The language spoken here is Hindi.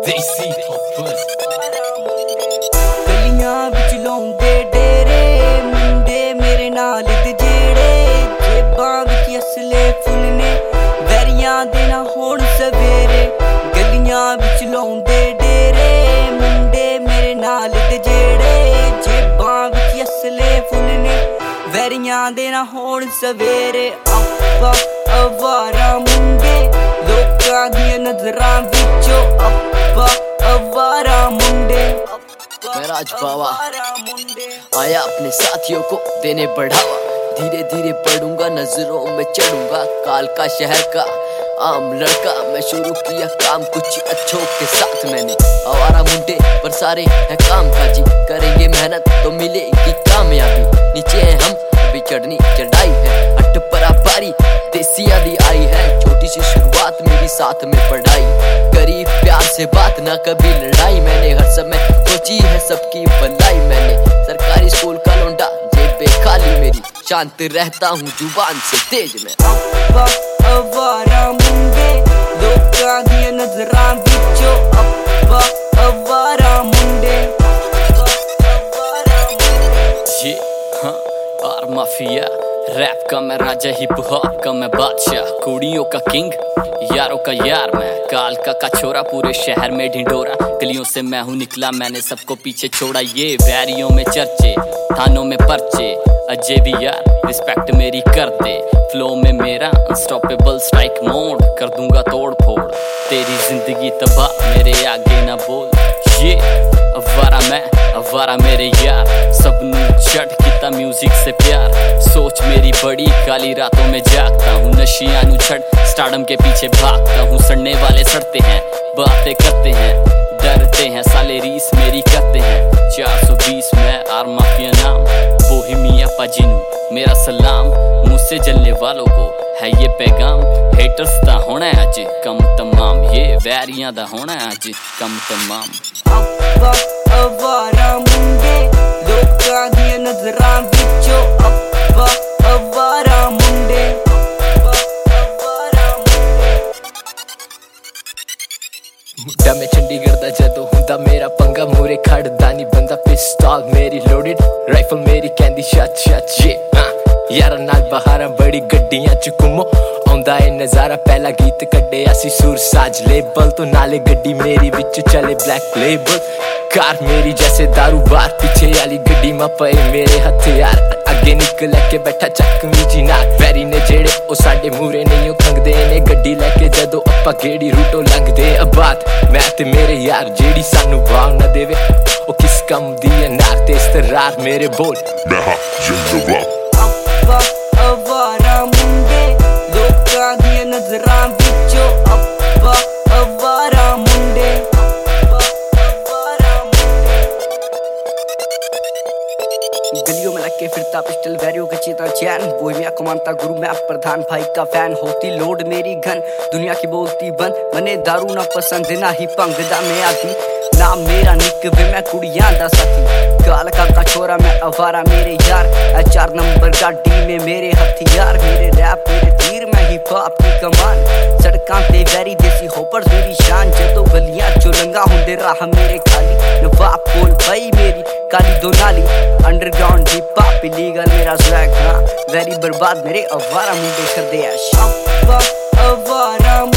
देसी गलियां बिच लाउंदे डेरे मुंडे मेरे नाल दे जेड़े जेबां बिच असले फुलने वैरियां दे ना होण सवेरे। गलियां बिच लाउंदे डेरे मुंडे मेरे नाल दे जेड़े जेबां बिच असले फुलने वैरियां दे ना होण सवेरे। आप्पा अवारा मुंडे लोकां दियां नजरां विचों आप्पा अवारा मुंडे। मैं राज बावा आया अपने साथियों को देने बढ़ावा, धीरे धीरे बढ़ूंगा नजरों में चढ़ूंगा। काल का शहर का आम लड़का मैं शुरू किया काम कुछ अच्छों के साथ मैंने। आवारा मुंडे पर सारे है काम काजी, करेंगे मेहनत तो मिलेगी कामयाबी। नीचे है हम अभी चढ़नी चढ़ाई है, अट परा पारी देसियां दी आई है। छोटी सी शुरुआत मेरी साथ में पढ़ाई, करी प्यार से बात ना कभी लड़ाई। मैंने हर समय सोची है सबकी भलाई, मैंने सरकारी स्कूल का लौंडा जेबे खाली मेरी, शांत रहता हूँ जुबान से तेज में। आप्पा अवारा मुंडे लोकां दियां नजरां विचों आप्पा अवारा मुंडे। ये हाँ आर माफिया, रैप का मैं राजा, हिप हॉप का मैं बादशाह, कुड़ियों का किंग यारों का यार मैं। काल का छोरा पूरे शहर में ढिंढोरा, गलियों से मैं हूँ निकला मैंने सबको पीछे छोड़ा। ये वैरियों में चर्चे थानों में पर्चे, अजय भी यार रिस्पेक्ट मेरी कर दे। फ्लो में मेरा अनस्टॉपेबल स्ट्राइक मोड, कर दूंगा तोड़ फोड़ तेरी जिंदगी तबाह मेरे आगे ना बोल। ये अवारा मैं अवारा मेरे यार, सबनू चढ़ किता म्यूजिक से प्यार। सोच मेरी बड़ी काली रातों में जागता हूँ, नशियां नू छड़ स्टारडम के पीछे भागता हूँ। सड़ने वाले सड़ते हैं बातें करते हैं, डरते हैं साले रीस मेरी करते हैं। 420 में आर माफिया नाम, बोहेमिया पाजिनू मेरा सलाम। मुझसे जलने वालों को है ये पैगाम, हेटर्स दा होना है आज कम तमाम, ये वैरियां दा होना है आज कम तमाम। आप्पा अवारा मुंडे लोकां दियां नजरां विचों आप्पा अवारा मुंडे। मुंडा मैं चंडीगढ़ दा जदों हुंदा मेरा पंगा, मूरे खड़दा नहीं बंदा। पिस्तौल मेरी लोडेड, राइफल मेरी कहंदी शट शट। ये यारा नाल बहारां बड़ी गड्डियां च घूमो, आउंदा ए नजारा। पहला गीत कड्ढेआ सी सुर साज लेबल तो, नाले गड्डी मेरी विच चले ब्लैक लेबल। कार मेरी जैसे दारू बार, पीछे वाली गड्डी में पे मेरे हथियार। अगे निकल के बैठा चकमी जी नाल, वैरी ने जेड़े ओ साडे मूरे नहीं खंगदे ने। गड्डी लेके जदों अप्पा गेड़ी रूटों लंघदे, अबाद मैं ते मेरे यार जेड़ी सानू वाव ना देवे ओ किस कम दी है नार। ते इस्तरार मेरे बोल मैं हां जिंदाबाद। आप्पा अवारा मुंडे लोकां दियां नजरां विचों आप्पा अवारा मुंडे। गलियों में लग के फिरता पिस्टल वैरियों के चीता चैन, बोहेमिया को मानता गुरु मैं प्रधान, भाई का फैन। होती लोड मेरी घन दुनिया की बोलती बंद, मने दारू ना पसंद ना ही भंग दा मैं आदी। नाम मेरा निक वे मैं कुड़ियां दा साथी, काल का छोरा मैं अवारा मेरे यार। 4 नंबर गाड़ी में मेरे हथियार, मेरे रैप मेरे तीर मैं हिप हॉप की कमान। सड़कां ते वैरी देसी होपर्स मेरी शान, जदों गलियां चो लंघा हुंदे राह मेरे खाली। नवाब कोल भाई मेरी काली दो नाली, अंडरग्राउंड हिप हॉप इलीगल मेरा स्वैग। हाँ वैरी बर्बाद मेरे अवारा मुंडे करदे ऐश। आप्पा अवारा